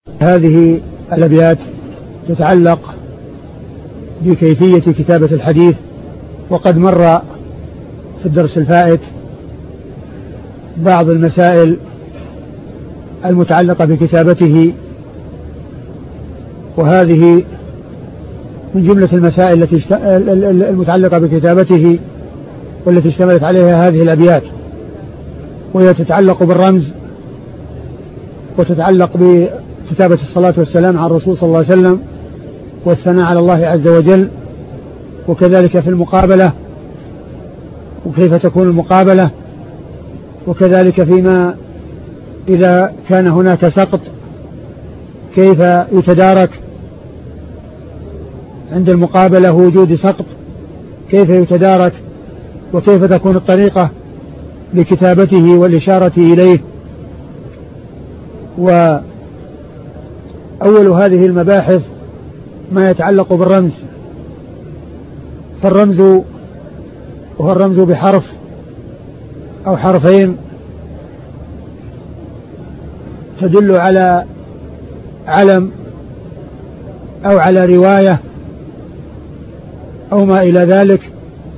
هذه الأبيات تتعلق بكيفية كتابة الحديث، وقد مر في الدرس الفائت بعض المسائل المتعلقة بكتابته، وهذه من جملة المسائل المتعلقة بكتابته والتي اشتملت عليها هذه الأبيات، وهي تتعلق بالرمز، وتتعلق بكتابة الصلاة والسلام على الرسول صلى الله عليه وسلم والثناء على الله عز وجل، وكذلك في المقابلة وكيف تكون المقابلة، وكذلك فيما إذا كان هناك سقط كيف يتدارك عند المقابلة وجود سقط، كيف يتدارك وكيف تكون الطريقة لكتابته والإشارة إليه. وأول هذه المباحث ما يتعلق بالرمز، فالرمز هو الرمز بحرف أو حرفين تدل على علم أو على رواية أو ما إلى ذلك.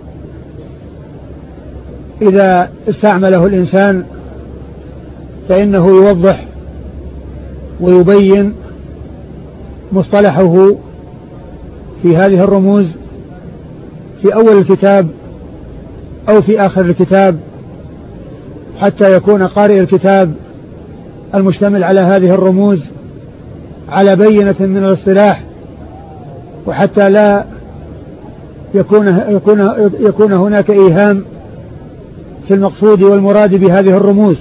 إذا استعمله الإنسان فإنه يوضح ويبين مصطلحه في هذه الرموز في أول الكتاب أو في آخر الكتاب، حتى يكون قارئ الكتاب المشتمل على هذه الرموز على بينة من الاصطلاح، وحتى لا يكون هناك إيهام في المقصود والمراد بهذه الرموز.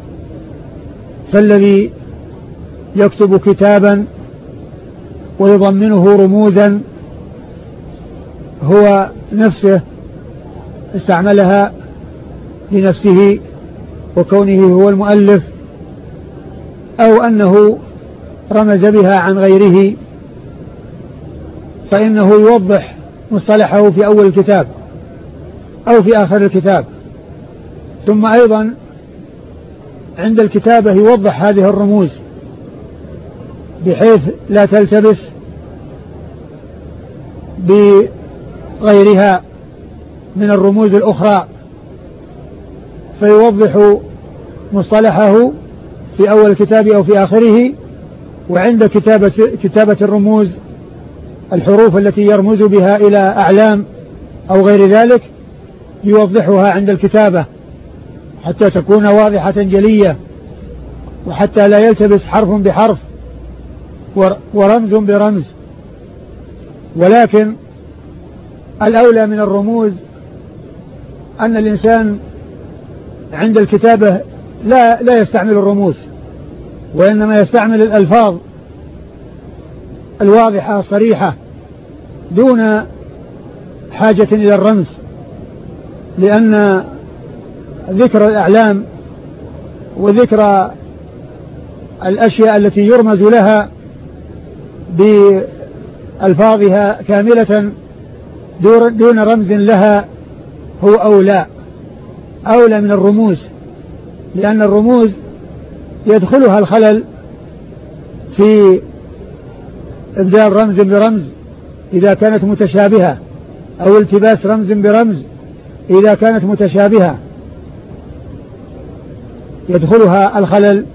فالذي يكتب كتابا ويضمنه رموزا هو نفسه استعملها لنفسه وكونه هو المؤلف، أو أنه رمز بها عن غيره، فإنه يوضح مصطلحه في أول الكتاب أو في آخر الكتاب، ثم أيضا عند الكتابة يوضح هذه الرموز بحيث لا تلتبس بغيرها من الرموز الأخرى، فيوضح مصطلحه في أول الكتاب أو في آخره. وعند كتابة الرموز الحروف التي يرمز بها إلى أعلام أو غير ذلك يوضحها عند الكتابة حتى تكون واضحة جلية، وحتى لا يلتبس حرف بحرف ورمز برمز. ولكن الأولى من الرموز أن الإنسان عند الكتابة لا يستعمل الرموز، وإنما يستعمل الألفاظ الواضحة الصريحة دون حاجة إلى الرمز، لأن ذكر الأعلام وذكر الأشياء التي يرمز لها بألفاظها كاملة دون رمز لها هو أولى من الرموز، لأن الرموز يدخلها الخلل في إبدال رمز برمز إذا كانت متشابهة، أو التباس رمز برمز إذا كانت متشابهة، يدخلها الخلل.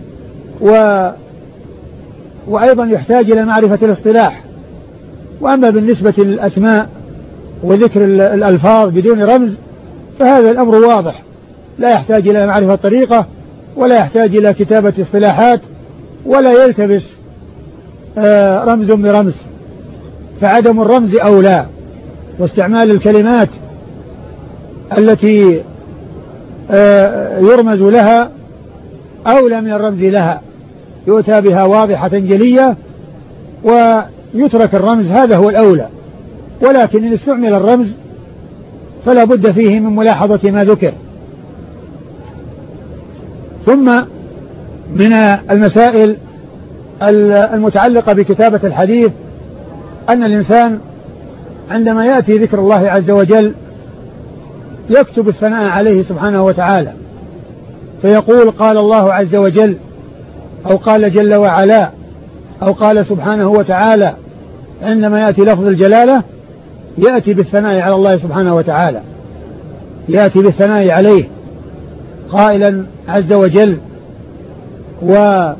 وأيضا يحتاج إلى معرفة الاصطلاح. وأما بالنسبة للأسماء وذكر الألفاظ بدون رمز فهذا الأمر واضح، لا يحتاج إلى معرفة طريقة، ولا يحتاج إلى كتابة اصطلاحات، ولا يلتبس رمز برمز، فعدم الرمز أولى، واستعمال الكلمات التي يرمز لها أولى من الرمز لها، يؤتى بها واضحة جلية ويترك الرمز، هذا هو الأولى. ولكن إن استعمل الرمز فلا بد فيه من ملاحظة ما ذكر. ثم من المسائل المتعلقة بكتابة الحديث أن الإنسان عندما يأتي ذكر الله عز وجل يكتب الثناء عليه سبحانه وتعالى، فيقول قال الله عز وجل أو قال جل وعلا أو قال سبحانه وتعالى عندما يأتي لفظ الجلالة يأتي بالثناء على الله سبحانه وتعالى، يأتي بالثناء عليه قائلا عز وجل وجل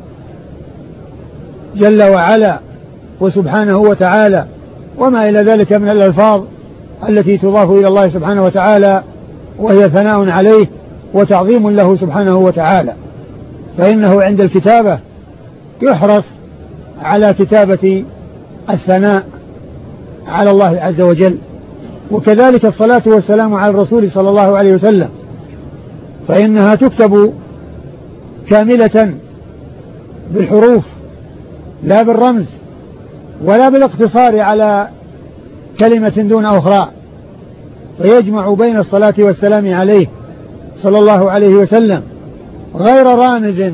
وعلا وسبحانه وتعالى وما إلى ذلك من الألفاظ التي تضاف إلى الله سبحانه وتعالى، وهي ثناء عليه وتعظيم له سبحانه وتعالى. فإنه عند الكتابة يحرص على كتابة الثناء على الله عز وجل. وكذلك الصلاة والسلام على الرسول صلى الله عليه وسلم، فإنها تكتب كاملة بالحروف لا بالرمز ولا بالاقتصار على كلمة دون أخرى، فيجمع بين الصلاة والسلام عليه صلى الله عليه وسلم غير رامز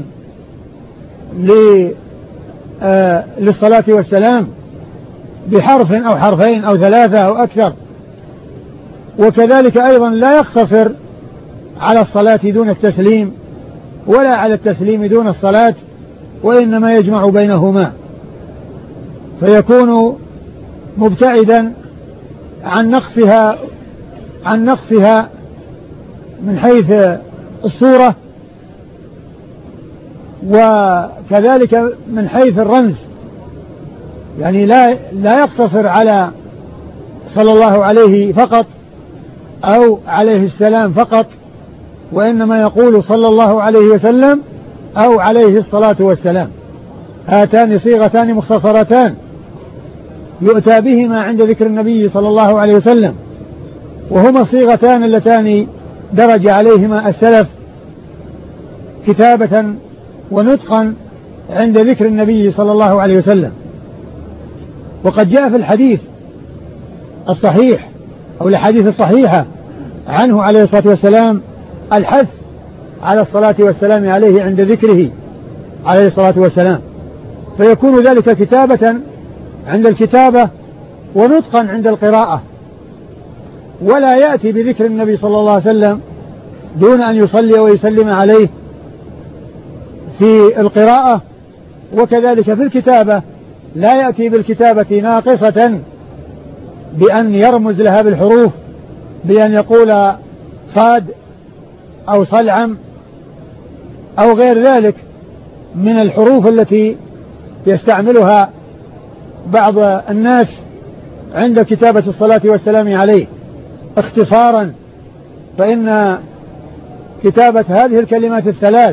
للصلاة والسلام بحرف أو حرفين أو ثلاثة أو أكثر. وكذلك أيضا لا يقتصر على الصلاة دون التسليم ولا على التسليم دون الصلاة، وإنما يجمع بينهما، فيكون مبتعدا عن نقصها من حيث الصورة، وكذلك من حيث الرمز، يعني لا يقتصر على صلى الله عليه فقط أو عليه السلام فقط، وإنما يقول صلى الله عليه وسلم أو عليه الصلاة والسلام. هاتان صيغتان مختصرتان يؤتى بهما عند ذكر النبي صلى الله عليه وسلم، وهما صيغتان اللتان درج عليهما السلف كتابة ونطقا عند ذكر النبي صلى الله عليه وسلم. وقد جاء في الحديث الصحيح أو الحديث الصحيحة عنه عليه الصلاة والسلام الحث على الصلاة والسلام عليه عند ذكره عليه الصلاة والسلام، فيكون ذلك كتابة عند الكتابة ونطقا عند القراءة، ولا يأتي بذكر النبي صلى الله عليه وسلم دون أن يصلي ويسلم عليه في القراءة. وكذلك في الكتابة لا يأتي بالكتابة ناقصة بأن يرمز لها بالحروف، بأن يقول صاد أو صلعم أو غير ذلك من الحروف التي يستعملها بعض الناس عند كتابة الصلاة والسلام عليه اختصارا. فإن كتابة هذه الكلمات الثلاث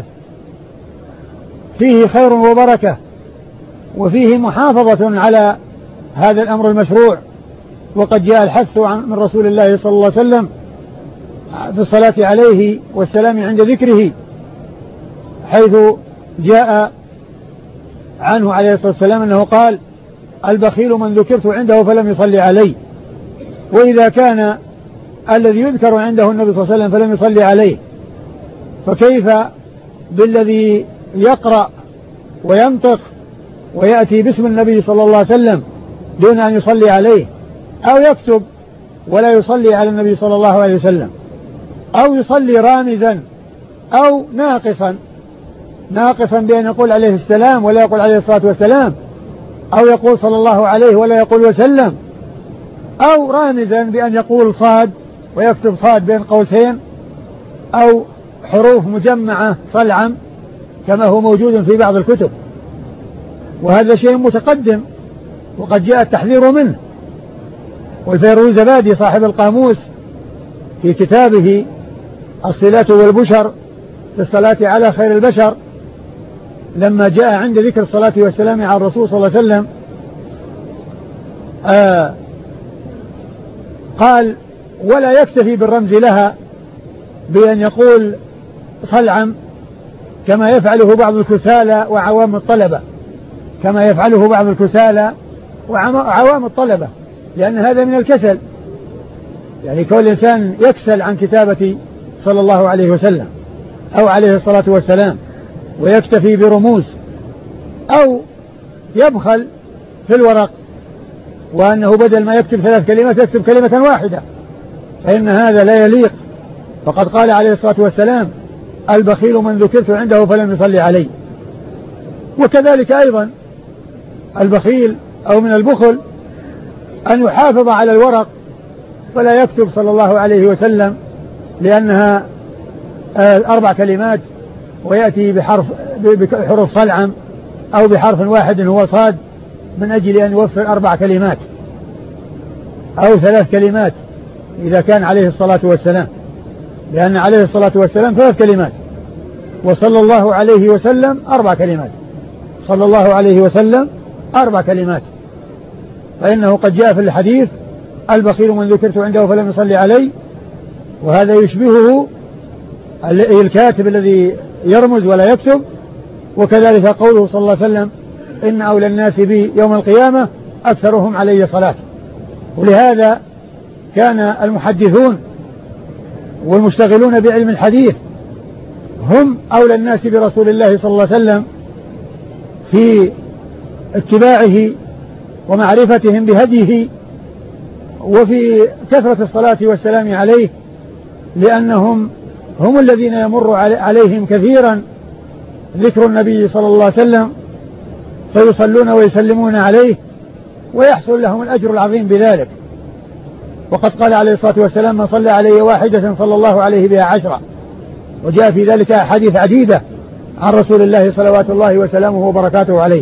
فيه خير وبركة، وفيه محافظة على هذا الأمر المشروع. وقد جاء الحث من رسول الله صلى الله عليه وسلم في الصلاة عليه والسلام عند ذكره، حيث جاء عنه عليه الصلاة والسلام أنه قال: البخيل من ذكرت عنده فلم يصلي علي. وإذا كان الذي يذكر عنده النبي صلى الله عليه وسلم فلم يصلي عليه، فكيف بالذي يقرأ وينطق ويأتي باسم النبي صلى الله عليه وسلم دون أن يصلي عليه، أو يكتب ولا يصلي على النبي صلى الله عليه وسلم، أو يصلي رامزا أو ناقصا بأن يقول عليه السلام ولا يقول عليه الصلاة والسلام، أو يقول صلى الله عليه ولا يقول وسلم، أو رامزا بأن يقول صاد ويكتب صاد بين قوسين، أو حروف مجمعة صلعم كما هو موجود في بعض الكتب. وهذا شيء متقدم وقد جاء التحذير منه. والفيروزبادي صاحب القاموس في كتابه الصلة والبشر في الصلاة على خير البشر، لما جاء عند ذكر الصلاة والسلام على الرسول صلى الله عليه وسلم قال: ولا يكتفي بالرمز لها بأن يقول صلعم كما يفعله بعض الكسالى وعوام الطلبة، لأن هذا من الكسل، يعني كل الإنسان يكسل عن كتابة صلى الله عليه وسلم أو عليه الصلاة والسلام، ويكتفي برموز، أو يبخل في الورق وأنه بدل ما يكتب 3 كلمات يكتب كلمة واحدة، فإن هذا لا يليق. فقد قال عليه الصلاة والسلام: البخيل من ذكرت عنده فلم يصلي علي. وكذلك أيضا البخيل أو من البخل أن يحافظ على الورق ولا يكتب صلى الله عليه وسلم، لأنها 4 كلمات ويأتي بحروف صلعم أو بحرف واحد هو صاد، من أجل أن يوفر 4 كلمات أو 3 كلمات إذا كان عليه الصلاة والسلام، لأن عليه الصلاة والسلام 3 كلمات، وصلى الله عليه وسلم 4 كلمات، صلى الله عليه وسلم 4 كلمات. فإنه قد جاء في الحديث: البخيل من ذكرت عنده فلم يصلي علي. وهذا يشبهه الكاتب الذي يرمز ولا يكتب. وكذلك قوله صلى الله عليه وسلم: إن أولى الناس بي يوم القيامة أكثرهم علي صلاة. ولهذا كان المحدثون والمشتغلون بعلم الحديث هم أولى الناس برسول الله صلى الله عليه وسلم في اتباعه ومعرفتهم بهديه وفي كثرة الصلاة والسلام عليه، لأنهم هم الذين يمر عليهم كثيرا ذكر النبي صلى الله عليه وسلم فيصلون ويسلمون عليه ويحصل لهم الأجر العظيم بذلك. وقد قال عليه الصلاة والسلام: من صلى علي واحدة صلى الله عليه بها 10. وجاء في ذلك أحاديث عديدة عن رسول الله صلوات الله وسلامه وبركاته عليه.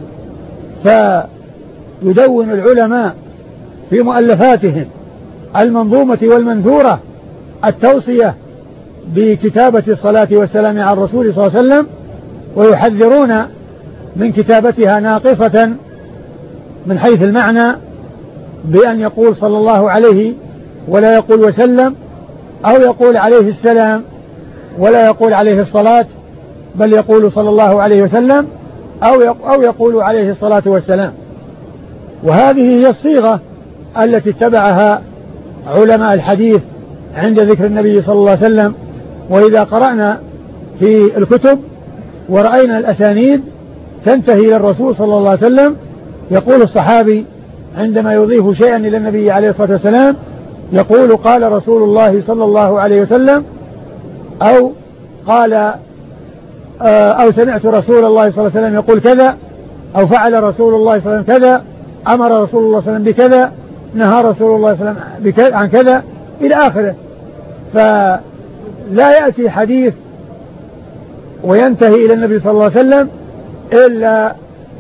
فيدون العلماء في مؤلفاتهم المنظومة والمنثورة التوصية بكتابة الصلاة والسلام على الرسول صلى الله عليه وسلم، ويحذرون من كتابتها ناقصة من حيث المعنى، بأن يقول صلى الله عليه ولا يقول وسلم، أو يقول عليه السلام ولا يقول عليه الصلاة، بل يقول صلى الله عليه وسلم أو يقول عليه الصلاة والسلام. وهذه هي الصيغة التي اتبعها علماء الحديث عند ذكر النبي صلى الله عليه وسلم. وإذا قرأنا في الكتب ورأينا الأسانيد تنتهي إلى الرسول صلى الله عليه وسلم، يقول الصحابي عندما يضيف شيئا إلى النبي عليه الصلاة والسلام يقول: قال رسول الله صلى الله عليه وسلم، أو قال أو سمعت رسول الله صلى الله عليه وسلم يقول كذا، أو فعل رسول الله صلى الله عليه وسلم كذا، أمر رسول الله صلى الله عليه وسلم بكذا، نهى رسول الله صلى الله عليه وسلم عن كذا إلى آخره. فلا يأتي حديث وينتهي إلى النبي صلى الله عليه وسلم إلا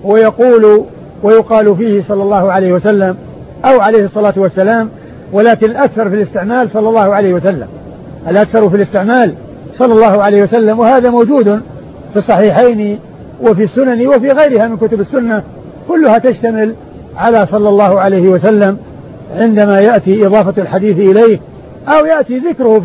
ويقال فيه صلى الله عليه وسلم أو عليه الصلاة والسلام، ولكن الأكثر في الاستعمال صلى الله عليه وسلم، الأكثر في الاستعمال صلى الله عليه وسلم. وهذا موجود في الصحيحين وفي السنن وفي غيرها من كتب السنة، كلها تشتمل على صلى الله عليه وسلم عندما يأتي إضافة الحديث إليه أو يأتي ذكره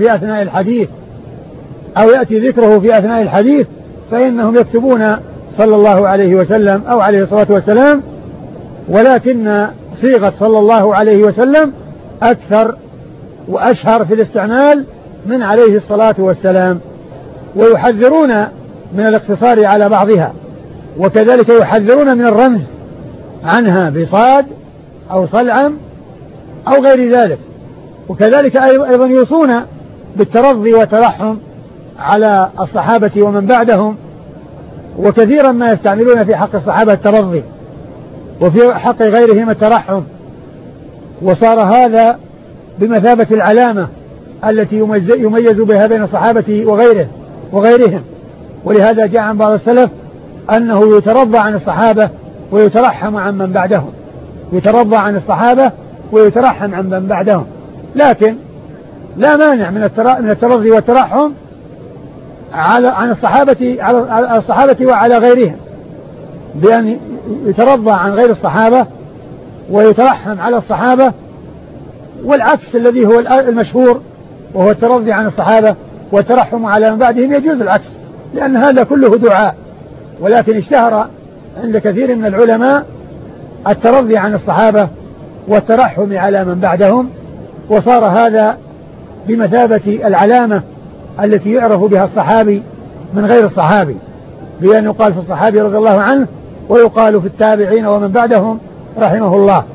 في أثناء الحديث فإنهم يكتبون صلى الله عليه وسلم أو عليه الصلاة والسلام، ولكن صيغة صلى الله عليه وسلم أكثر وأشهر في الاستعمال من عليه الصلاة والسلام. ويحذرون من الاقتصار على بعضها، وكذلك يحذرون من الرمز عنها بصاد أو صلعم أو غير ذلك. وكذلك أيضا يوصون بالترضي والترحم على الصحابة ومن بعدهم، وكثيرا ما يستعملون في حق الصحابة الترضي وفي حق غيرهم الترحم، وصار هذا بمثابة العلامة التي يميز بها بين الصحابة وغيرهم. ولهذا جاء عن بعض السلف أنه يترضى عن الصحابة ويترحم عن من بعدهم، يترضى عن الصحابة ويترحم عن من بعدهم، لكن لا مانع من الترضي والترحم عن الصحابة وعلى غيرهم، بأن يترضى عن غير الصحابة ويترحم على الصحابة، والعكس الذي هو المشهور وهو الترضي عن الصحابة والترحم على من بعدهم يجوز العكس، لأن هذا كله دعاء. ولكن اشتهر عند كثير من العلماء الترضي عن الصحابة والترحم على من بعدهم، وصار هذا بمثابة العلامة التي يعرف بها الصحابي من غير الصحابي، بأن يقال في الصحابي رضي الله عنه ويقال في التابعين ومن بعدهم رحمه الله.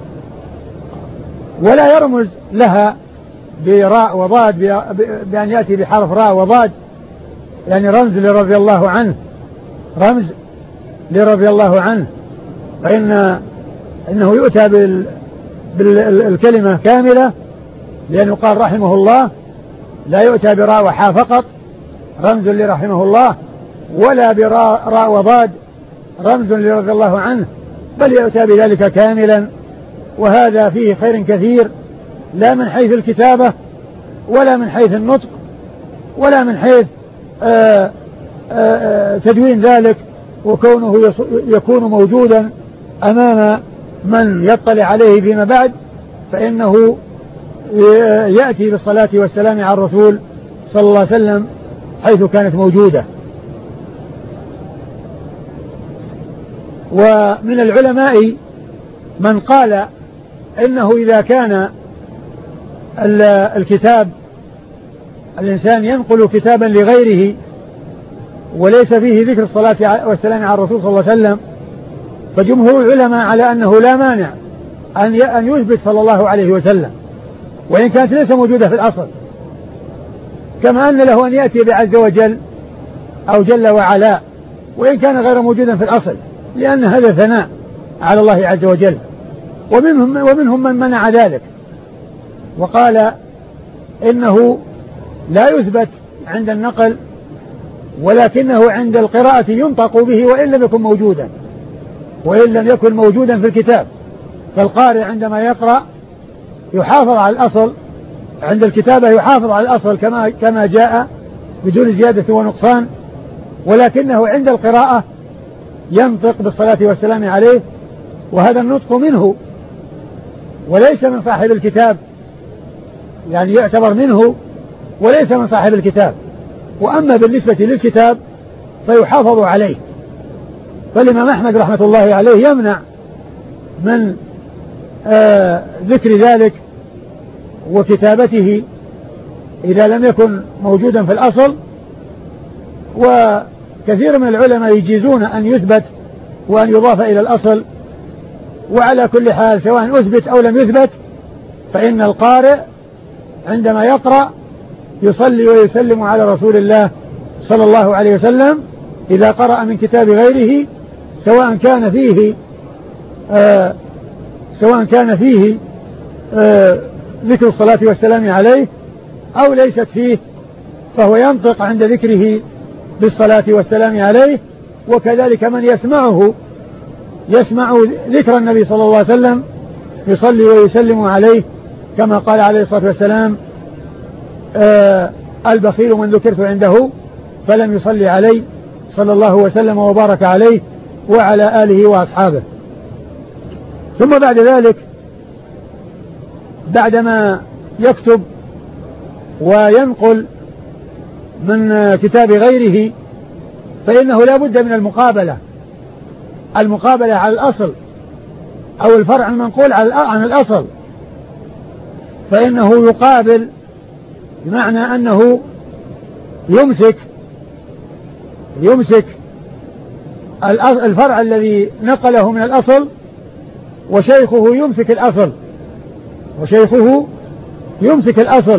ولا يرمز لها براء وضاد بأن يأتي بحرف راء وضاد، يعني رمز لرضي الله عنه، رمز لرضي الله عنه، إنه يؤتى بالكلمة كاملة، لأنه قال رحمه الله، لا يؤتى براء وحاء فقط رمز لرحمه الله، ولا براء راء وضاد رمز لرضي الله عنه، بل يؤتى بذلك كاملا. وهذا فيه خير كثير، لا من حيث الكتابة ولا من حيث النطق ولا من حيث تدوين ذلك وكونه يكون موجودا أمام من يطلع عليه فيما بعد، فإنه يأتي بالصلاة والسلام على الرسول صلى الله عليه وسلم حيث كانت موجودة. ومن العلماء من قال إنه إذا كان الكتاب الإنسان ينقل كتابا لغيره وليس فيه ذكر الصلاة والسلام على الرسول صلى الله عليه وسلم، فجمهور العلماء على أنه لا مانع أن يثبت صلى الله عليه وسلم وإن كانت ليس موجودة في الأصل، كما أن له أن يأتي بعز وجل أو جل وعلا وإن كان غير موجودا في الأصل، لأن هذا ثناء على الله عز وجل. ومنهم من منع ذلك وقال إنه لا يثبت عند النقل، ولكنه عند القراءة ينطق به وإن لم يكن موجودا في الكتاب. فالقارئ عندما يقرأ يحافظ على الأصل، عند الكتابة يحافظ على الأصل كما جاء بدون زيادة ونقصان، ولكنه عند القراءة ينطق بالصلاة والسلام عليه، وهذا النطق منه وليس من صاحب الكتاب، يعني يعتبر منه وليس من صاحب الكتاب. وأما بالنسبة للكتاب فيحافظ عليه. فالإمام أحمد رحمة الله عليه يمنع من ذكر ذلك وكتابته إذا لم يكن موجودا في الأصل، وكثير من العلماء يجيزون أن يثبت وأن يضاف إلى الأصل. وعلى كل حال سواء أثبت أو لم يثبت فإن القارئ عندما يقرأ يصلي ويسلم على رسول الله صلى الله عليه وسلم إذا قرأ من كتاب غيره، سواء كان فيه ذكر الصلاة والسلام عليه أو ليست فيه، فهو ينطق عند ذكره بالصلاة والسلام عليه. وكذلك من يسمع ذكر النبي صلى الله عليه وسلم يصلي ويسلم عليه، كما قال عليه الصلاة والسلام البخيل من ذكرت عنده فلم يصلي عليه صلى الله وسلم وبارك عليه وعلى آله وأصحابه. ثم بعد ذلك بعدما يكتب وينقل من كتاب غيره فإنه لا بد من المقابلة على الأصل أو الفرع المنقول عن الأصل، فإنه يقابل بمعنى أنه يمسك الفرع الذي نقله من الأصل وشيخه يمسك الأصل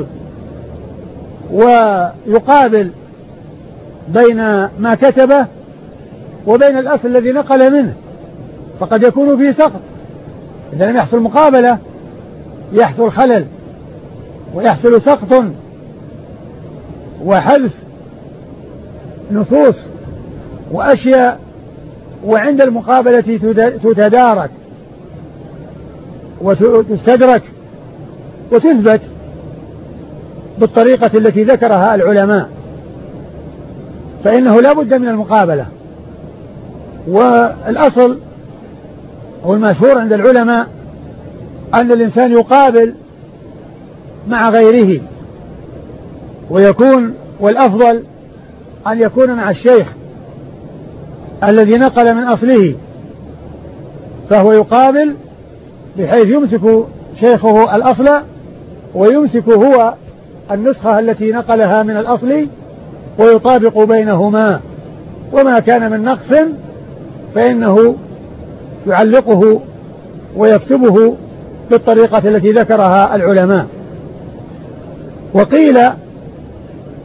ويقابل بين ما كتبه وبين الأصل الذي نقل منه، فقد يكون فيه سقط. إذا لم يحصل مقابلة يحصل خلل ويحصل سقط وحذف نصوص وأشياء، وعند المقابلة تتدارك وتستدرك وتثبت بالطريقة التي ذكرها العلماء. فإنه لا بد من المقابلة. والأصل والمشهور عند العلماء أن الإنسان يقابل مع غيره، والأفضل أن يكون مع الشيخ الذي نقل من أصله، فهو يقابل بحيث يمسك شيخه الأصل ويمسك هو النسخة التي نقلها من الأصل ويطابق بينهما، وما كان من نقص فإنه يعلقه ويكتبه بالطريقة التي ذكرها العلماء. وقيل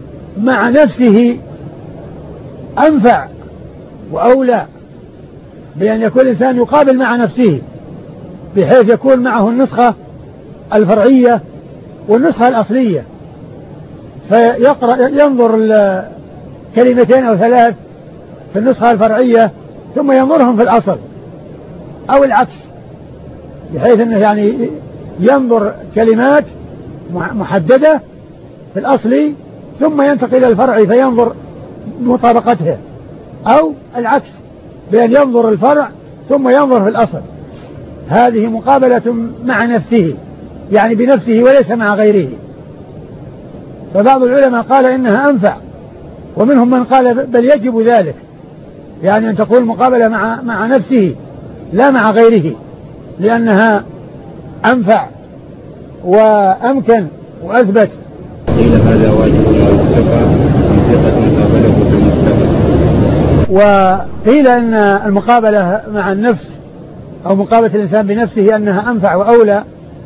مع نفسه أنفع وأولى، بأن يكون الإنسان يقابل مع نفسه، بحيث يكون معه النسخة الفرعية والنسخة الأصلية، ينظر كلمتين أو ثلاث في النسخة الفرعية ثم ينظرهم في الأصل، أو العكس، بحيث أنه يعني ينظر كلمات محددة في الأصل ثم ينتقل إلى الفرع فينظر مطابقتها، أو العكس بأن ينظر الفرع ثم ينظر في الأصل. هذه مقابلة مع نفسه، يعني بنفسه وليس مع غيره. فبعض العلماء قال إنها أنفع، ومنهم من قال بل يجب ذلك، يعني أن تكون مقابلة مع نفسه لا مع غيره، لأنها أنفع وأمكن وأثبت. قيل هذا واجب ويكتفى بثقة مقابلة بالمكتفى. وقيل إن المقابلة مع النفس أو مقابلة الإنسان بنفسه أنها أنفع وأولى،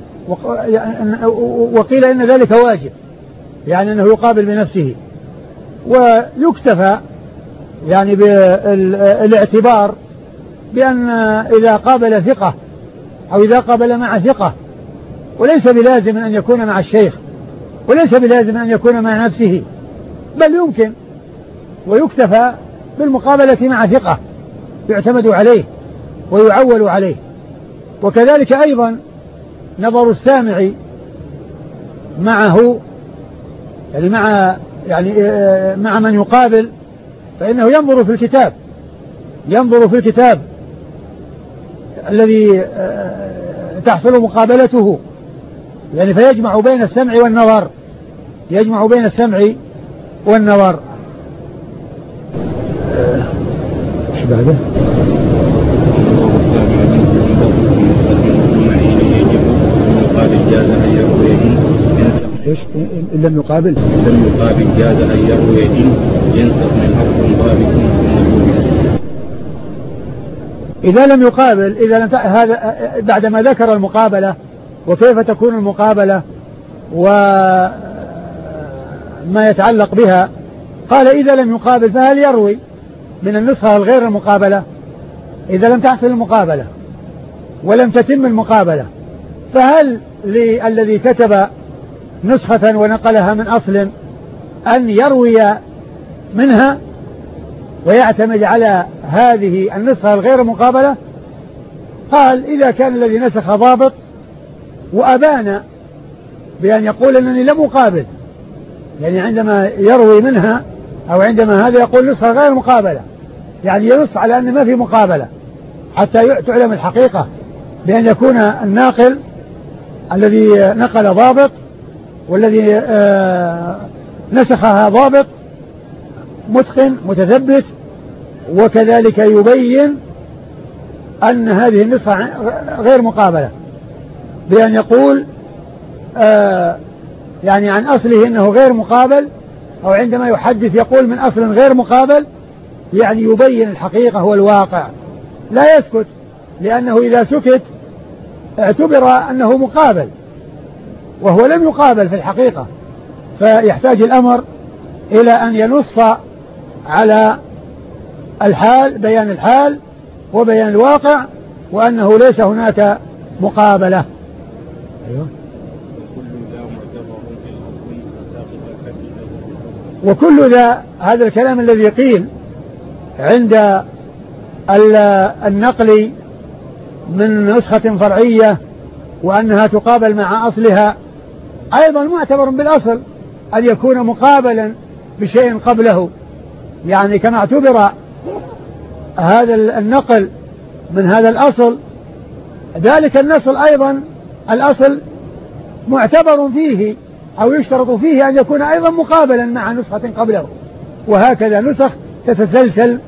وقيل إن ذلك واجب، يعني أنه يقابل بنفسه، ويكتفى يعني بالاعتبار بأن إذا قابل ثقة أو إذا قابل مع ثقة، وليس بلازم أن يكون مع الشيخ، وليس بلازم أن يكون مع نفسه، بل يمكن، ويكتفى بالمقابلة مع ثقة يعتمد عليه ويعول عليه. وكذلك أيضا نظر السامع معه، يعني مع من يقابل، فإنه ينظر في الكتاب الذي تحصل مقابلته، يعني فيجمع بين السمع والنظر، ايش بعده؟ ايش إن لم يقابل جاز أن يروي ينسخ من حرف ضابط. إذا لم يقابل، هذا بعدما ذكر المقابلة وكيف تكون المقابلة وما يتعلق بها، قال إذا لم يقابل فهل يروي من النسخة الغير المقابلة؟ إذا لم تحصل المقابلة ولم تتم المقابلة، فهل للذي كتب نسخة ونقلها من أصل أن يروي منها ويعتمد على هذه النسخة الغير مقابلة؟ قال إذا كان الذي نسخ ضابط وأبان بأن يقول أنني لم أقابل، يعني عندما يروي منها أو عندما هذا يقول نسخة غير مقابلة، يعني ينص على أن ما في مقابلة حتى تعلم الحقيقة، بأن يكون الناقل الذي نقل ضابط والذي نسخها ضابط متقن متثبت، وكذلك يبين أن هذه النسخة غير مقابلة، بأن يقول يعني عن أصله إنه غير مقابل، أو عندما يحدث يقول من أصل غير مقابل، يعني يبين الحقيقة والواقع، لا يسكت، لأنه إذا سكت اعتبر أنه مقابل وهو لم يقابل في الحقيقة، فيحتاج الأمر إلى أن ينص على الحال، بيان الحال وبيان الواقع، وأنه ليس هناك مقابلة. أيوة. وكل ذا، هذا الكلام الذي قيل عند النقل من نسخة فرعية وأنها تقابل مع أصلها، أيضا معتبر بالأصل أن يكون مقابلا بشيء قبله، يعني كما اعتبر هذا النقل من هذا الأصل، ذلك النصل أيضا الأصل معتبر فيه أو يشترط فيه أن يكون أيضا مقابلا مع نسخة قبله، وهكذا نسخ تتسلسل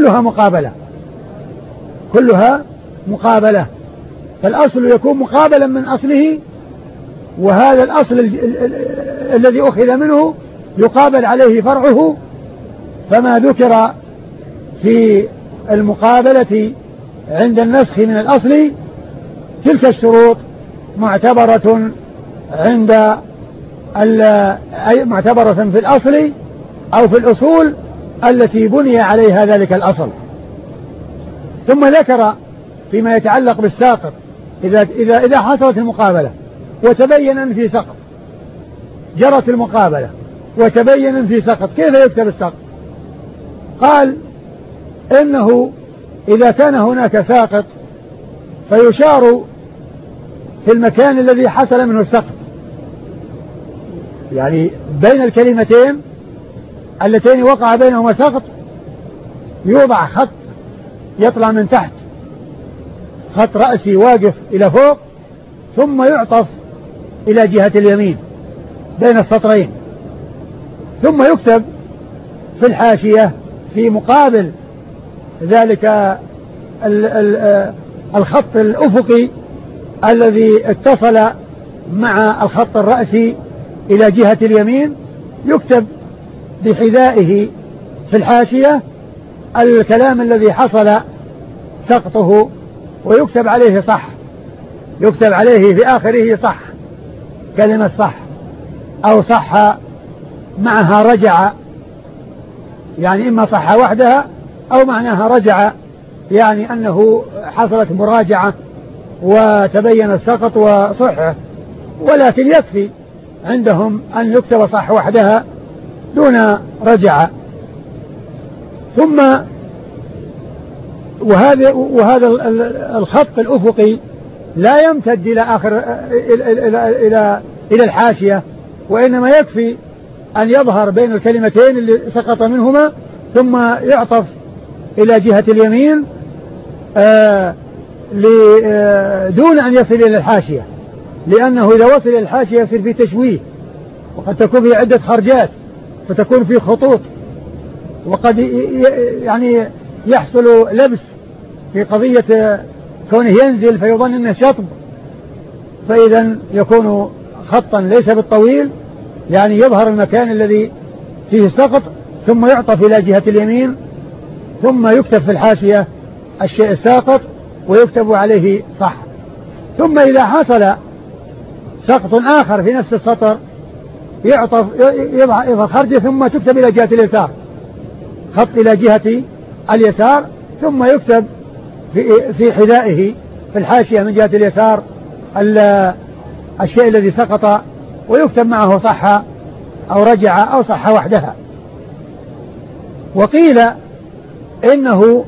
كلها مقابلة، فالأصل يكون مقابلا من أصله، وهذا الأصل الذي أخذ منه يقابل عليه فرعه، فما ذكر في المقابلة عند النسخ من الأصل تلك الشروط معتبرة معتبرة في الأصل أو في الأصول التي بني عليها ذلك الأصل. ثم ذكر فيما يتعلق بالساقط إذا حصلت المقابلة وتبين أن في سقط، جرت المقابلة وتبين أن في سقط، كيف يكتب السقط؟ قال إنه إذا كان هناك ساقط فيشار في المكان الذي حصل منه السقط، يعني بين الكلمتين اللتين وقع بينهما سقط يوضع خط يطلع من تحت، خط رأسي واقف إلى فوق، ثم يعطف إلى جهة اليمين بين السطرين، ثم يكتب في الحاشية في مقابل ذلك الخط الأفقي الذي اتصل مع الخط الرأسي إلى جهة اليمين، يكتب بحذائه في الحاشية الكلام الذي حصل سقطه، ويكتب عليه صح، يكتب عليه في آخره صح، كلمة صح أو صح معها رجع، يعني إما صح وحدها أو معناها رجع، يعني أنه حصلت مراجعة وتبين السقط وصحه، ولكن يكفي عندهم أن يكتب صح وحدها دون رجع. ثم وهذا الخط الأفقي لا يمتد إلى آخر إلى الحاشية، وإنما يكفي أن يظهر بين الكلمتين اللي سقط منهما ثم يعطف إلى جهة اليمين دون أن يصل إلى الحاشية، لأنه إذا وصل إلى الحاشية يصير فيه تشويه، وقد تكون فيه عدة خرجات فتكون فيه خطوط، وقد يعني يحصل لبس في قضية كونه ينزل فيظن أنه شطب، فإذا يكون خطا ليس بالطويل، يعني يظهر المكان الذي فيه السقط ثم يعطف إلى جهة اليمين، ثم يكتب في الحاشية الشيء الساقط ويكتب عليه صح. ثم إذا حصل سقط آخر في نفس السطر يعطف يظهر خرجه ثم تكتب إلى جهة اليسار، خط إلى جهة اليسار، ثم يكتب في حذائه في الحاشية من جهة اليسار الشيء الذي سقط، ويكتب معه صح أو رجع أو صح وحدها. وقيل إنه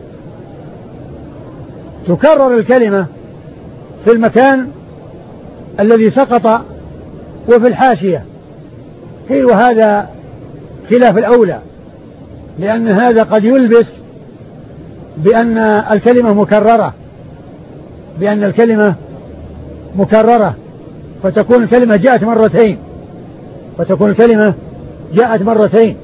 تكرر الكلمة في المكان الذي سقط وفي الحاشية، قيل وهذا خلاف الأولى، لأن هذا قد يلبس بأن الكلمة مكررة فتكون الكلمة جاءت مرتين،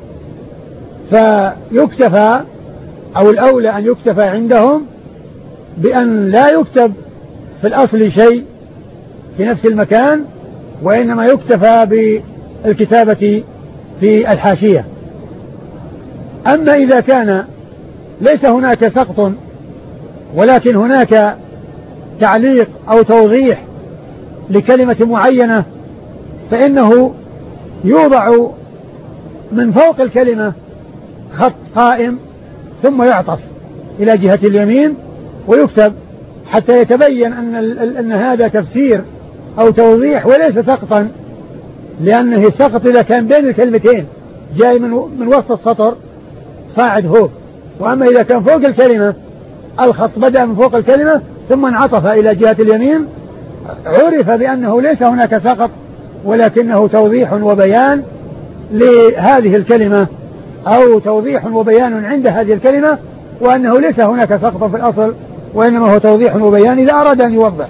فيكتفى أو الأولى أن يكتفى عندهم بأن لا يكتب في الأصل شيء في نفس المكان، وإنما يكتفى بالكتابة في الحاشية. أما إذا كان ليس هناك سقط ولكن هناك تعليق أو توضيح لكلمة معينة، فإنه يوضع من فوق الكلمة خط قائم ثم يعطف إلى جهة اليمين ويكتب حتى يتبين أن هذا تفسير أو توضيح وليس سقطا، لأنه السقط إذا كان بين الكلمتين جاي من وسط السطر صاعد فوق، وأما إذا كان فوق الكلمة الخط بدأ من فوق الكلمة ثم انعطف إلى جهة اليمين، عرف بأنه ليس هناك سقط ولكنه توضيح وبيان لهذه الكلمة أو توضيح وبيان عند هذه الكلمة، وأنه ليس هناك سقط في الأصل وإنما هو توضيح وبيان إذا أراد أن يوضح.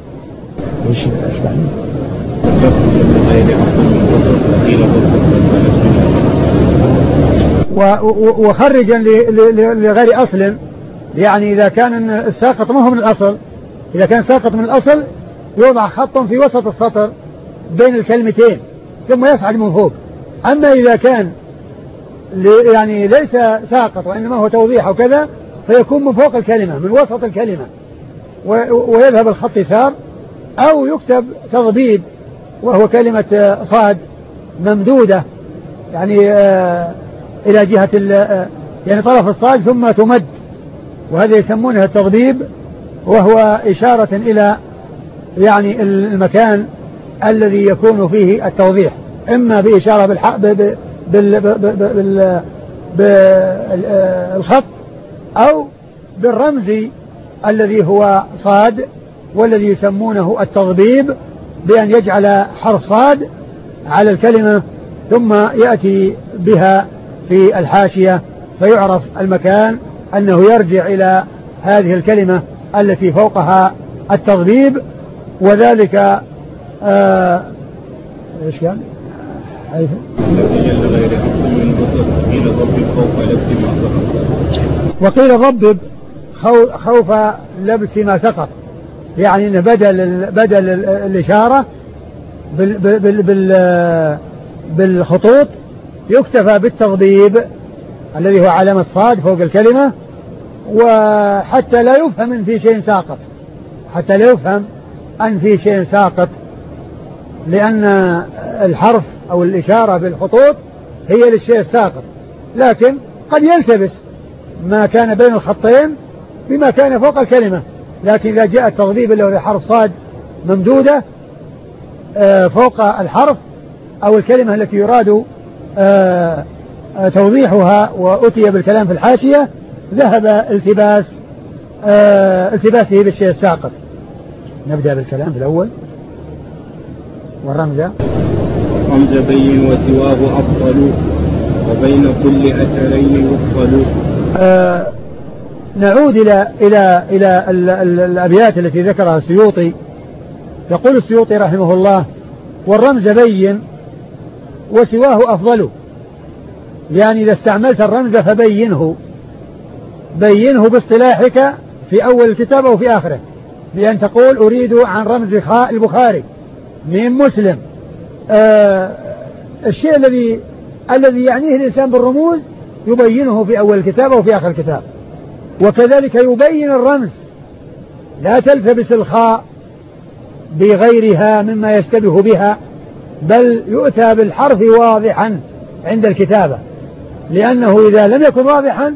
وخرجا لغير أصل، يعني إذا كان الساقط ما هو من الأصل، إذا كان ساقط من الأصل يوضع خط في وسط السطر بين الكلمتين ثم يصعد من فوق. أما إذا كان يعني ليس ساقط وإنما هو توضيح وكذا فيكون من فوق الكلمة من وسط الكلمة ويذهب الخط يسار، أو يكتب تضبيب وهو كلمة صاد ممدودة، يعني إلى جهة يعني طرف الصاد ثم تمد وهذا يسمونه التضبيب، وهو إشارة إلى يعني المكان الذي يكون فيه التوضيح، إما بإشارة بالخط أو بالرمز الذي هو صاد، والذي يسمونه التضبيب، بأن يجعل حرف صاد على الكلمة ثم يأتي بها في الحاشية فيعرف المكان أنه يرجع إلى هذه الكلمة التي فوقها التضبيب. وذلك ايش كان؟ وقيل ضبب خوف لبس ما سقط، يعني إن بدل الإشارة بالخطوط يكتفى بالتضبيب الذي هو علامة صاد فوق الكلمة، وحتى لا يفهم أن في شيء ساقط، حتى لا يفهم أن في شيء ساقط، لأن الحرف أو الإشارة بالخطوط هي للشيء الساقط، لكن قد يلتبس ما كان بين الخطين بما كان فوق الكلمة. لكن إذا جاء التضبيب اللي هو حرف صاد ممدودة فوق الحرف أو الكلمة التي يراد توضيحها وأتي بالكلام في الحاشية، ذهب التباسه بالشيء الساقط. نبدأ بالكلام في الأول. والرمز رمز بين وسواه أفضل وبين كل أثرين يفضل. نعود إلى الأبيات التي ذكرها السيوطي. يقول السيوطي رحمه الله: والرمز بين وسواه أفضل، يعني إذا استعملت الرمز فبينه، بينه باصطلاحك في أول الكتاب أو في آخره، بأن تقول أريد عن رمز البخاري من مسلم. الشيء الذي يعنيه الإنسان بالرموز يبينه في أول الكتاب أو في آخر الكتاب. وكذلك يبين الرمز، لا تلتبس الخاء بغيرها مما يشتبه بها، بل يؤتى بالحرف واضحا عند الكتابة، لأنه إذا لم يكن واضحا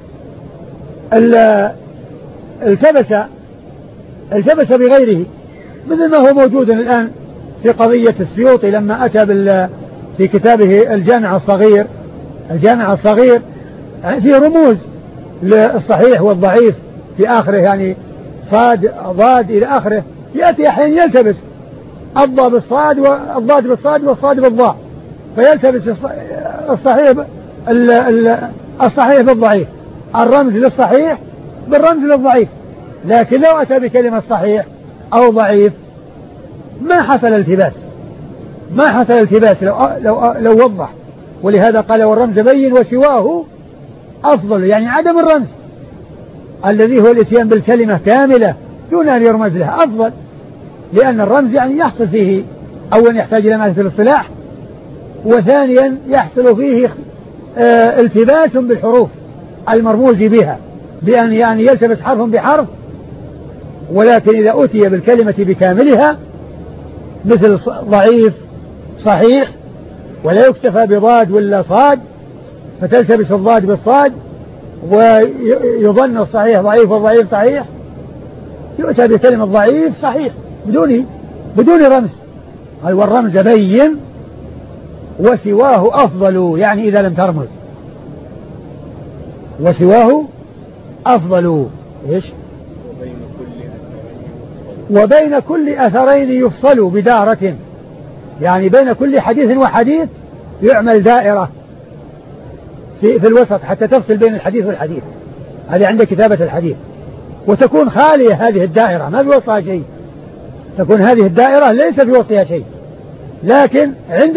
التبس بغيره، مثل ما هو موجود الآن في قضية السيوطي لما أتى في كتابه الجامع الصغير. الجامع الصغير فيه رموز للصحيح والضعيف في آخره، يعني صاد ضاد إلى آخره، يأتي أحيانا يلتبس الضاد بالصاد والضاد بالصاد والصاد بالضاء، فيلتبس الصحيح بالضعيف، الرمز للصحيح بالرمز للضعيف. لكن لو أتى بكلمة صحيح أو ضعيف ما حصل التباس لو وضح. ولهذا قال: والرمز بين وسواه أفضل، يعني عدم الرمز الذي هو الاتيان بالكلمة كاملة دون أن يرمز لها أفضل، لأن الرمز يعني يحصل فيه أولا يحتاج إلى معرفة الاصطلاح، وثانيا يحصل فيه التباس بالحروف المرموز بها، بأن يعني يلتبس حرف بحرف. ولكن إذا أتي بالكلمة بكاملها مثل ضعيف صحيح، ولا يكتفى بضاد ولا صاد فتلتبس الضاد بالصاد ويظن الصحيح ضعيف والضعيف صحيح، يؤتى بكلمة ضعيف صحيح بدون رمز. قال: والرمز بين وسواه أفضل، يعني إذا لم ترمز، وسواه أفضل. إيش؟ وبين كل أثرين يفصل بدارة، يعني بين كل حديث وحديث يعمل دائرة في الوسط حتى تفصل بين الحديث والحديث. هذه عند كتابة الحديث، وتكون خالية هذه الدائرة ما في وسطها شيء، تكون هذه الدائرة ليس في وسطها شيء. لكن عند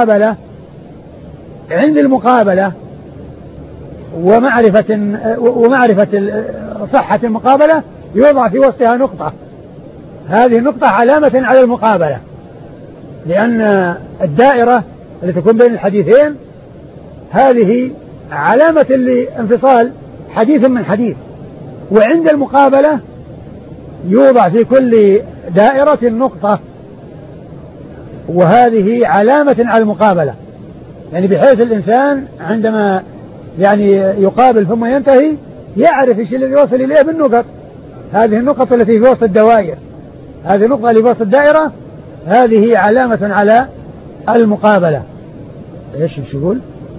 المقابلة ومعرفة صحة المقابلة يوضع في وسطها نقطة، هذه النقطة علامة على المقابلة، لأن الدائرة التي تكون بين الحديثين هذه علامة لانفصال حديث من حديث. وعند المقابلة يوضع في كل دائرة نقطة، وهذه علامة على المقابلة، يعني بحيث الإنسان عندما يعني يقابل ثم ينتهي يعرف ايش اللي يوصل إليه بالنقط. هذه النقط التي في وسط الدوائر، هذه النقطة اللي في وسط الدائرة، هذه علامة على المقابلة. ايش يقول؟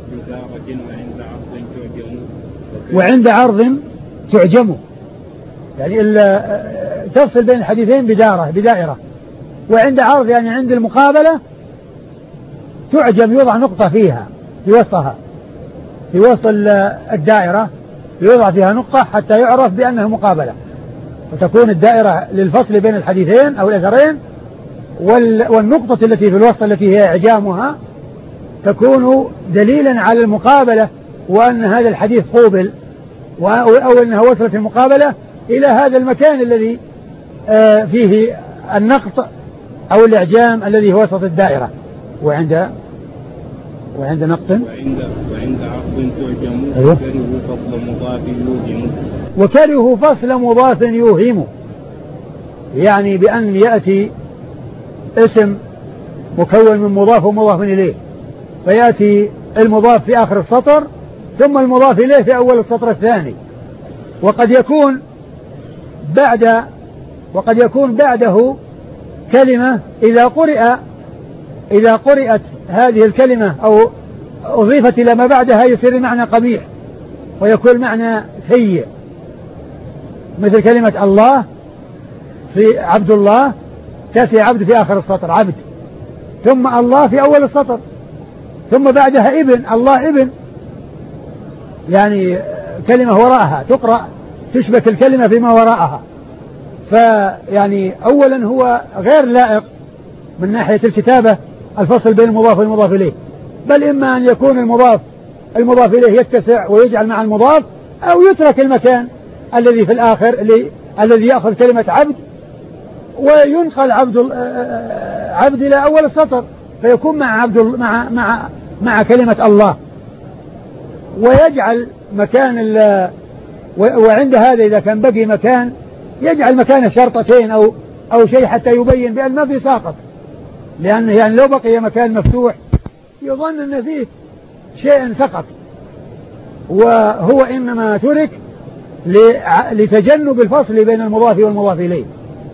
وعند عرض تعجم، يعني تفصل بين الحديثين بدائرة. وعند عرض يعني عند المقابلة تعجم، يوضع نقطة فيها في وسطها، في وسط الدائرة يوضع فيها نقطة حتى يعرف بأنها مقابلة، وتكون الدائرة للفصل بين الحديثين أو الأثرين، والنقطة التي في الوسط التي هي إعجامها تكون دليلا على المقابلة، وأن هذا الحديث قوبل، أو أنها وصلت المقابلة إلى هذا المكان الذي فيه النقط أو الإعجام الذي هو وسط الدائرة. وعند نقط وعند عقد تعجم. أيوه. وكره فصل مضاف يوهم، يعني بأن يأتي اسم مكون من مضاف ومضاف إليه، فيأتي المضاف في آخر السطر ثم المضاف إليه في أول السطر الثاني، وقد يكون بعده كلمة إذا قرأت هذه الكلمة أو أضيفت إلى ما بعدها يصير المعنى قبيح ويكون معنى سيء، مثل كلمة الله في عبد الله، تأتي عبد في آخر السطر عبد، ثم الله في أول السطر، ثم بعدها ابن، الله ابن، يعني كلمة وراءها تقرأ تشبك الكلمة فيما وراءها. فيعني أولا هو غير لائق من ناحية الكتابة الفصل بين المضاف والمضاف إليه، بل إما أن يكون المضاف إليه يتسع ويجعل مع المضاف، أو يترك المكان الذي في الآخر الذي يأخذ كلمة عبد وينقل عبد إلى أول السطر، فيكون مع كلمة الله، ويجعل مكان وعند هذا إذا كان بقي مكان يجعل مكانه شرطتين أو شيء حتى يبين بأن ما في ساقط، لأنه يعني لو بقي مكان مفتوح يظن أن فيه شيء سقط، وهو إنما ترك لتجنب الفصل بين المضاف والمضاف إليه،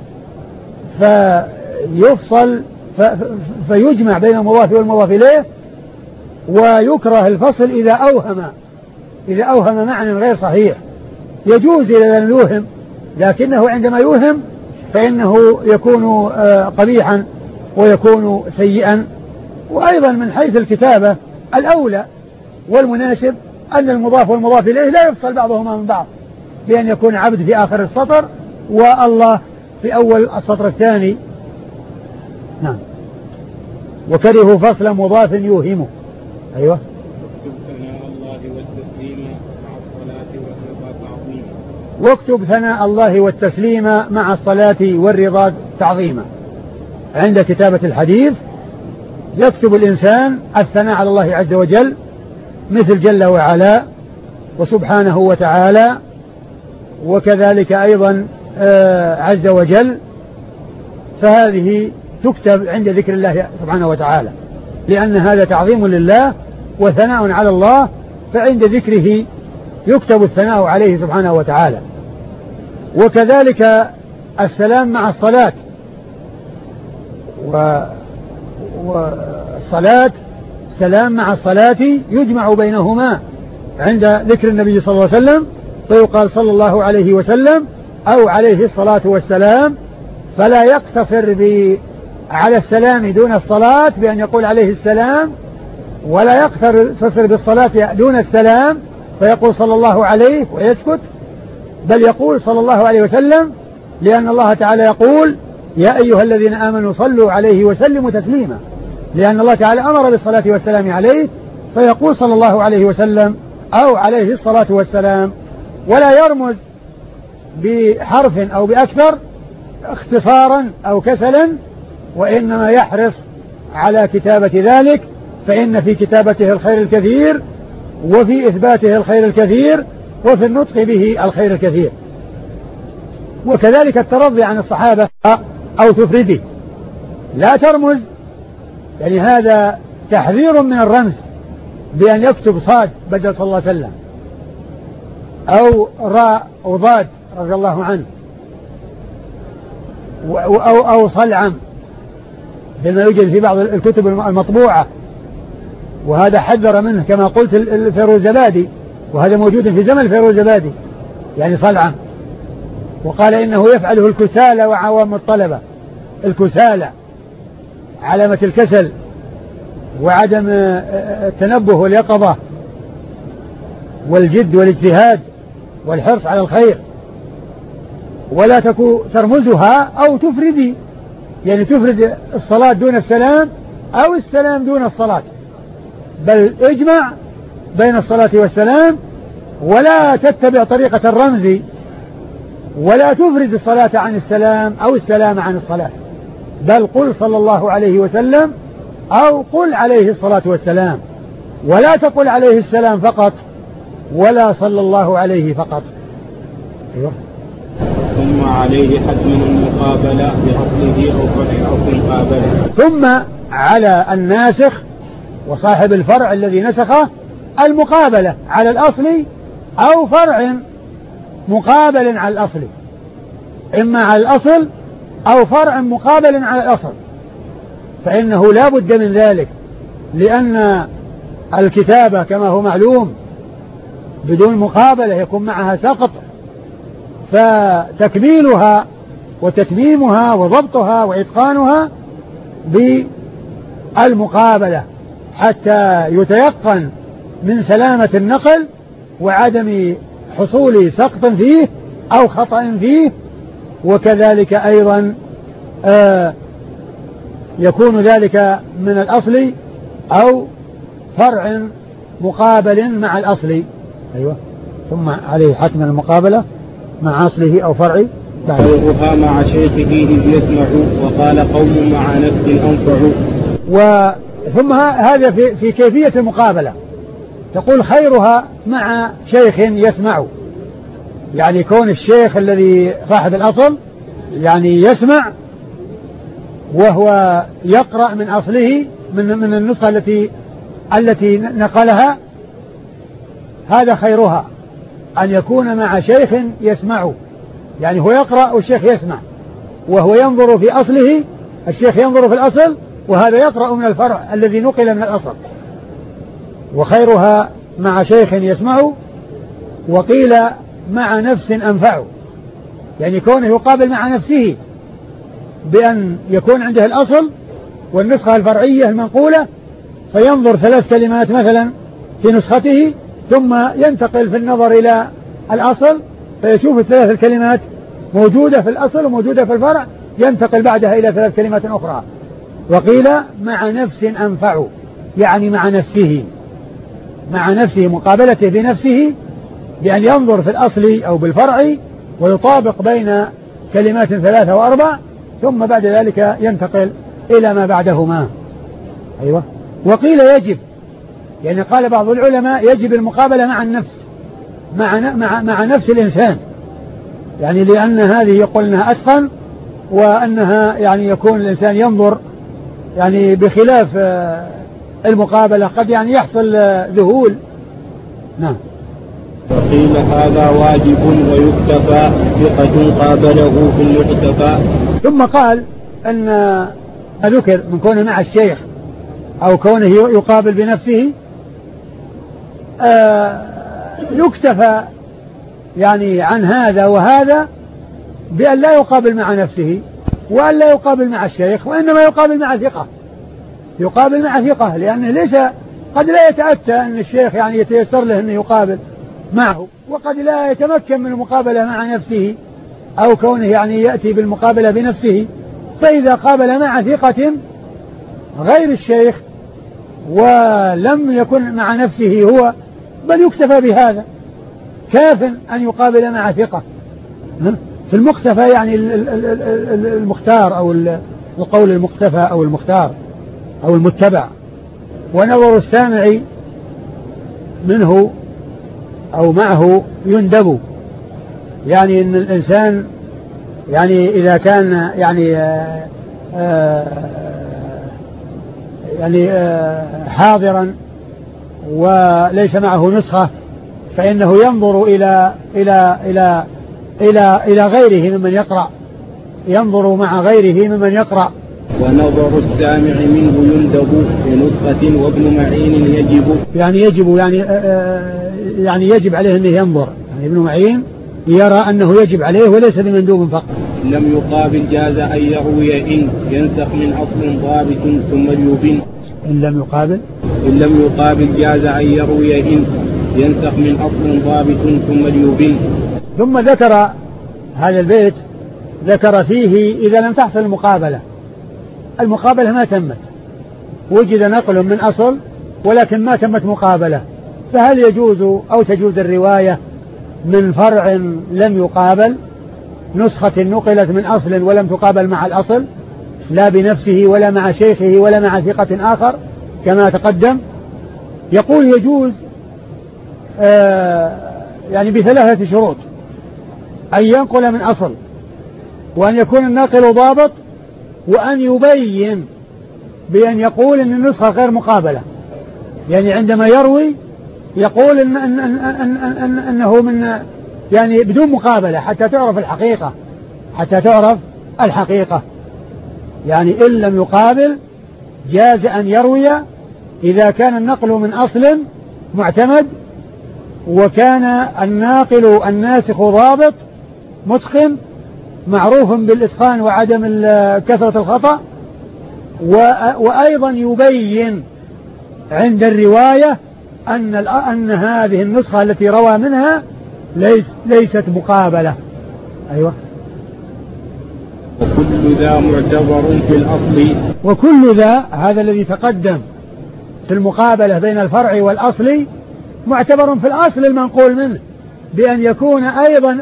فيجمع بين المضاف والمضاف إليه. ويكره الفصل إذا أوهم معنى غير صحيح، يجوز إذا لم يوهم، لكنه عندما يوهم فإنه يكون قبيحا ويكون سيئا. وأيضا من حيث الكتابة الأولى والمناسب أن المضاف والمضاف إليه لا يفصل بعضهما من بعض، بأن يكون عبد في آخر السطر والله في أول السطر الثاني. نعم. وكره فصل مضاف يوهمه. أيوة. واكتب ثناء الله والتسليم مع الصلاة والرضا تعظيما. عند كتابة الحديث يكتب الإنسان الثناء على الله عز وجل، مثل جل وعلا وسبحانه وتعالى، وكذلك أيضا عز وجل، فهذه تكتب عند ذكر الله سبحانه وتعالى، لأن هذا تعظيم لله وثناء على الله، فعند ذكره يكتب الثناء عليه سبحانه وتعالى. وكذلك السلام مع الصلاة، والصلاة سلام مع الصلاة يجمع بينهما عند ذكر النبي صلى الله عليه وسلم، فيقال صلى الله عليه وسلم أو عليه الصلاة والسلام، فلا يقتصر على السلام دون الصلاة بأن يقول عليه السلام، ولا يقتصر بالصلاة دون السلام فيقول صلى الله عليه ويسكت، بل يقول صلى الله عليه وسلم، لأن الله تعالى يقول يا أيها الذين آمنوا صلوا عليه وسلموا تسليما، لأن الله تعالى أمر بالصلاة والسلام عليه، فيقول صلى الله عليه وسلم أو عليه الصلاة والسلام، ولا يرمز بحرف أو بأكثر اختصارا أو كسلا، وإنما يحرص على كتابة ذلك، فإن في كتابته الخير الكثير، وفي إثباته الخير الكثير، وفي النطق به الخير الكثير. وكذلك الترضي عن الصحابة أو تفرده، لا ترمز، يعني هذا تحذير من الرمز بأن يكتب صاد بدل صلى الله عليه وسلم، أو راء وضاد رضي الله عنه، أو صلعم كما يوجد في بعض الكتب المطبوعة، وهذا حذر منه كما قلت الفيروزبادي، وهذا موجود في زمن الفيروزبادي يعني صلعم. وقال إنه يفعله الكسالى وعوام الطلبة. الكسالى علامة الكسل وعدم التنبه واليقظة والجد والاجتهاد والحرص على الخير، ولا ترمزها أو تفردي، يعني تفرد الصلاة دون السلام أو السلام دون الصلاة، بل اجمع بين الصلاة والسلام، ولا تتبع طريقة الرمز، ولا تفرد الصلاة عن السلام أو السلام عن الصلاة، بل قل صلى الله عليه وسلم أو قل عليه الصلاة والسلام، ولا تقل عليه السلام فقط ولا صلى الله عليه فقط. أيوة. ثم عليه حتما المقابلة بأصله أو فرع أو مقابلة. ثم على الناسخ وصاحب الفرع الذي نسخه المقابلة على الأصل أو فرع مقابل على الأصل، إما على الأصل أو فرع مقابل على الأصل، فإنه لا بد من ذلك، لأن الكتابة كما هو معلوم بدون مقابلة يكون معها سقط، فتكميلها وتتميمها وضبطها وإتقانها بالمقابلة حتى يتيقن من سلامة النقل وعدم حصول سقط فيه أو خطأ فيه. وكذلك أيضا يكون ذلك من الأصل أو فرع مقابل مع الأصل. أيوة. ثم عليه حتم المقابلة مع أصله أو فرع خيرها مع شيخه إذ يسمع، وقال قوم مع نفس أنفع. ثم هذا في كيفية المقابلة، تقول خيرها مع شيخ يسمع، يعني كون الشيخ الذي صاحب الأصل يعني يسمع وهو يقرأ من أصله من النسخة التي نقلها، هذا خيرها أن يكون مع شيخ يسمع، يعني هو يقرأ والشيخ يسمع، وهو ينظر في أصله، الشيخ ينظر في الأصل وهذا يقرأ من الفرع الذي نقل من الأصل. وخيرها مع شيخ يسمع، وقيل مع نفس أنفع، يعني كونه يقابل مع نفسه بأن يكون عنده الأصل والنسخة الفرعية المنقولة، فينظر 3 كلمات مثلا في نسخته ثم ينتقل في النظر إلى الأصل فيشوف 3 الكلمات موجودة في الأصل وموجودة في الفرع، ينتقل بعدها إلى 3 كلمات أخرى. وقيل مع نفس أنفع، يعني مع نفسه مقابلته بنفسه بأن ينظر في الأصل أو بالفرع ويطابق بين كلمات 3 و4 ثم بعد ذلك ينتقل إلى ما بعدهما. أيوة. وقيل يجب، يعني قال بعض العلماء يجب المقابلة مع النفس، مع نفس الإنسان، يعني لأن هذه يقول أنها أتقن، وأنها يعني يكون الإنسان ينظر يعني بخلاف المقابلة قد يعني يحصل ذهول. نعم. وقيل هذا واجب ويكتفى ثقة قابله في المقتفى. ثم قال أن ذكر من كونه مع الشيخ أو كونه يقابل بنفسه يكتفى يعني عن هذا وهذا بأن لا يقابل مع نفسه وأن لا يقابل مع الشيخ، وإنما يقابل مع ثقة، يقابل مع ثقة، لأنه ليس قد لا يتأتى أن الشيخ يعني يتيسر له أنه يقابل معه، وقد لا يتمكن من المقابلة مع نفسه أو كونه يعني يأتي بالمقابلة بنفسه، فإذا قابل مع ثقة غير الشيخ ولم يكن مع نفسه هو بل يكتفى بهذا، كاف أن يقابل مع ثقة. في المقتفى يعني المختار أو القول المقتفى أو المختار أو المتبع. ونظر السامع منه أو معه يندب، يعني أن الإنسان يعني إذا كان يعني حاضرا وليس معه نسخة فإنه ينظر إلى غيره ممن يقرأ، ينظر مع غيره ممن يقرأ. ونظر السامع منه يندب في نسخة وابن معين يجب، يعني يجب عليه أنه ينظر، يعني ابن معين يرى أنه يجب عليه وليس بمندوب فقط. لم يقابل جاز أن يروي إن ينسخ من أصل ضابط ثم ليبن. إن لم يقابل جاز أن يروي إن ينسخ من أصل ضابط ثم ليبن. ثم ذكر هذا البيت، ذكر فيه إذا لم تحصل المقابلة ما تمت، وجد نقل من أصل ولكن ما تمت مقابلة، فهل يجوز أو تجوز الرواية من فرع لم يقابل، نسخة نقلت من أصل ولم تقابل مع الأصل، لا بنفسه ولا مع شيخه ولا مع ثقة آخر كما تقدم؟ يقول يجوز يعني بثلاثة شروط: أن ينقل من أصل، وأن يكون الناقل ضابط، وأن يبين بأن يقول أن النسخة غير مقابلة، يعني عندما يروي يقول أنه من يعني بدون مقابلة حتى تعرف الحقيقة. يعني إن لم يقابل جاز أن يروي إذا كان النقل من أصل معتمد، وكان الناقل الناسخ ضابط متقن معروف بالإتقان وعدم كثرة الخطأ، وأيضا يبين عند الرواية أن هذه النسخة التي روى منها ليست مقابلة. أيوة. وكل ذا معتبر في الأصل. وكل ذا، هذا الذي تقدم في المقابلة بين الفرع والأصل، معتبر في الأصل المنقول منه، بأن يكون أيضا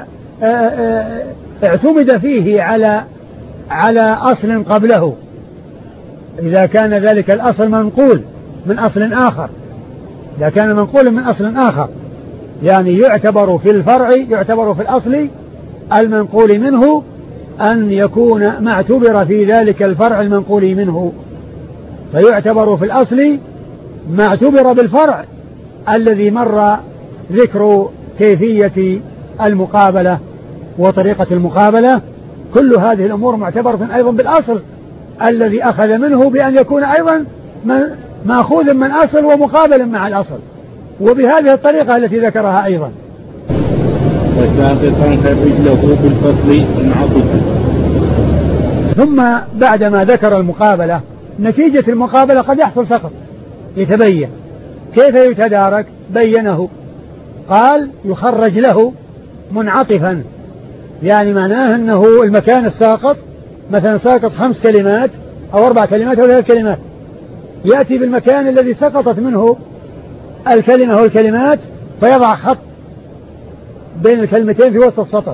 اعتمد فيه على أصل قبله، إذا كان ذلك الأصل منقول من أصل آخر، إذا كان منقول من أصل آخر، يعني يعتبر في الفرع، يعتبر في الأصل المنقول منه أن يكون ما اعتبر في ذلك الفرع المنقول منه، فيعتبر في الأصل ما اعتبر بالفرع الذي مر ذكر كيفية المقابلة وطريقة المقابلة. كل هذه الأمور معتبرة أيضا بالأصل الذي أخذ منه، بأن يكون أيضا مأخوذ من أصل ومقابل مع الأصل، وبهذه الطريقة التي ذكرها أيضا. وساقطا كرجله بالفصل منعطفا. ثم بعدما ذكر المقابلة، نتيجة المقابلة قد يحصل سقط يتبين، كيف يتدارك؟ بينه، قال يخرج له منعطفا، يعني معناه أنه المكان الساقط مثلا ساقط 5 كلمات أو 4 كلمات أو 3 كلمات، يأتي بالمكان الذي سقطت منه الكلمة والكلمات فيضع خط بين الكلمتين في وسط السطر،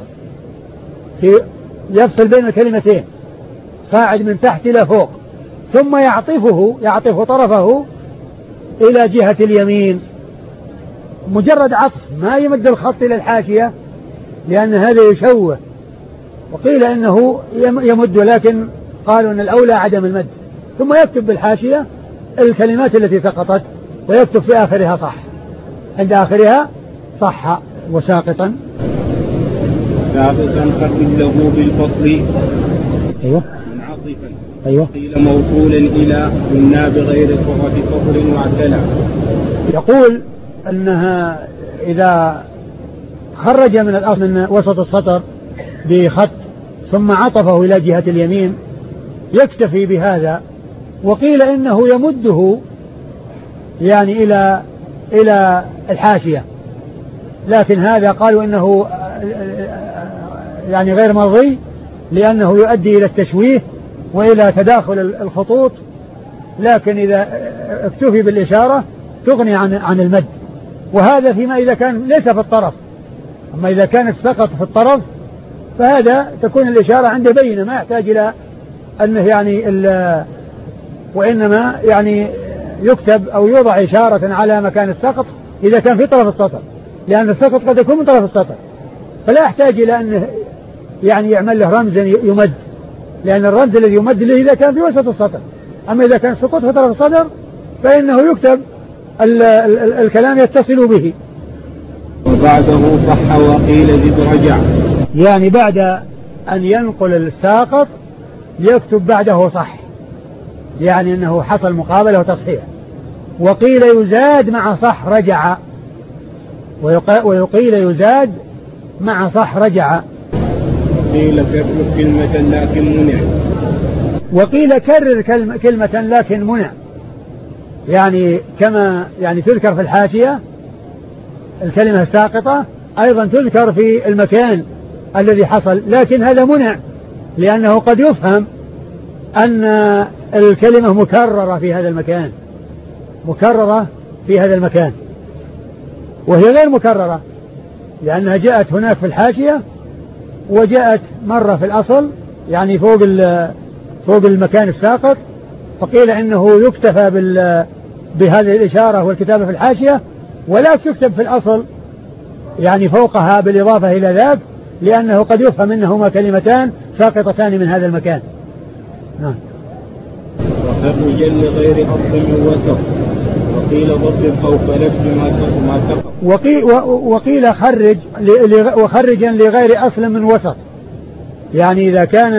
يفصل بين الكلمتين صاعد من تحت إلى فوق، ثم يعطف طرفه إلى جهة اليمين، مجرد عطف، ما يمد الخط إلى الحاشية لأن هذا يشوه، وقيل إنه يمد، لكن قالوا أن الأولى عدم المد، ثم يكتب بالحاشية الكلمات التي سقطت ويكتب في آخرها صح، عند آخرها صح. وساقطا خرجله بالفصل. أيوة. منعطفا. أيوة. قيل موصولا إلى قلنا بغير صفة صفر واعتلى. يقول أنها إذا خرج من الأصل من وسط السطر بخط ثم عطفه إلى جهة اليمين يكتفي بهذا، وقيل إنه يمده يعني إلى الحاشية، لكن هذا قالوا إنه يعني غير مرضي، لأنه يؤدي إلى التشويه وإلى تداخل الخطوط، لكن إذا اكتفي بالإشارة تغني عن المد، وهذا فيما إذا كان ليس في الطرف، أما إذا كانت سقط في الطرف فهذا تكون الإشارة عنده بينة، ما يحتاج إلى أنه يعني وإنما يعني يكتب أو يوضع إشارة على مكان السقط إذا كان في طرف السطر، لأن السقط قد يكون من طرف السطر، فلا يحتاج إلى أنه يعني يعمل له رمز يمد، لأن الرمز الذي يمد له إذا كان في وسط السطر، أما إذا كان السقوط في طرف الصدر فإنه يكتب الكلام يتصل به، وبعده صح وقيل زد رجع. يعني بعد أن ينقل الساقط يكتب بعده صح، يعني أنه حصل مقابلة وتصحيح. وقيل يزاد مع صح رجع، ويقيل يزاد مع صح رجع. وقيل كرر كلمة لكن منع. وقيل كرر كلمة لكن منع، يعني كما يعني تذكر في الحاشية الكلمة الساقطة أيضا تذكر في المكان الذي حصل، لكن هذا منع لأنه قد يفهم أن الكلمة مكررة في هذا المكان، مكررة في هذا المكان، وهي غير مكررة لأنها جاءت هناك في الحاشية وجاءت مرة في الأصل يعني فوق المكان الساقط، فقيل إنه يكتفى بهذه الإشارة والكتابة في الحاشية ولا تكتب في الأصل يعني فوقها بالإضافة إلى ذاك، لأنه قد يفهم أنهما كلمتان ساقطتان من هذا المكان. نعم. وخرجا لغير أصل من وسط. وقيل ضبط فوق لفظ ما سقط. وقيل خرج وخرجا لغير أصل من وسط، يعني إذا كان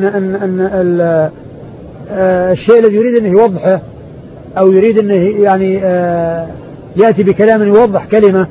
أن الشيء الذي يريد أنه يوضحه أو يريد أنه يعني يأتي بكلام يوضح كلمة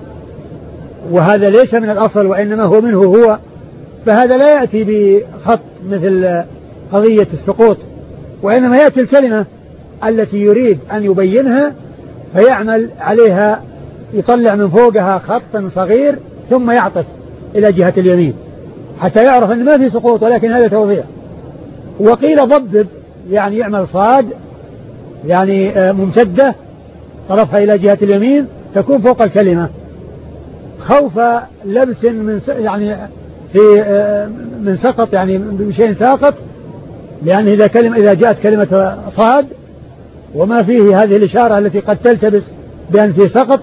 وهذا ليس من الأصل وإنما هو منه هو، فهذا لا يأتي بخط مثل قضية السقوط، وإنما يأتي الكلمة التي يريد أن يبينها فيعمل عليها، يطلع من فوقها خط صغير ثم يعطف إلى جهة اليمين حتى يعرف أن ما في سقوط ولكن هذا توضيح. وقيل ضبب يعني يعمل صاد يعني ممتدة طرفها إلى جهة اليمين تكون فوق الكلمة خوف لبس من يعني في من سقط يعني بشيء ساقط، لأن إذا جاءت كلمة صاد وما فيه هذه الإشارة التي قد تلتبس بأن في سقط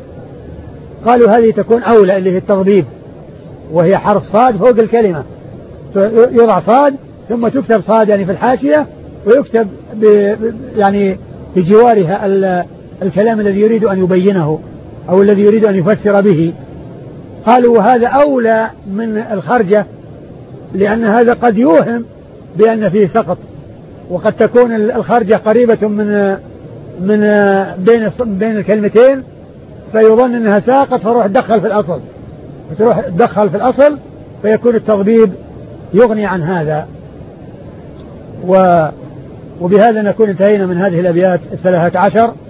قالوا هذه تكون أولى اللي هي التضبيب، وهي حرف صاد فوق الكلمة، يضع صاد ثم تكتب صاد يعني في الحاشية ويكتب يعني بجوارها الكلام الذي يريد أن يبينه أو الذي يريد أن يفسر به. قالوا وهذا أولى من الخرجة لأن هذا قد يوهم بأن فيه سقط، وقد تكون الخرجة قريبة من بين الكلمتين فيظن أنها ساقط فروح تدخل في الأصل فيكون التضبيب يغني عن هذا. وبهذا نكون انتهينا من هذه الأبيات 13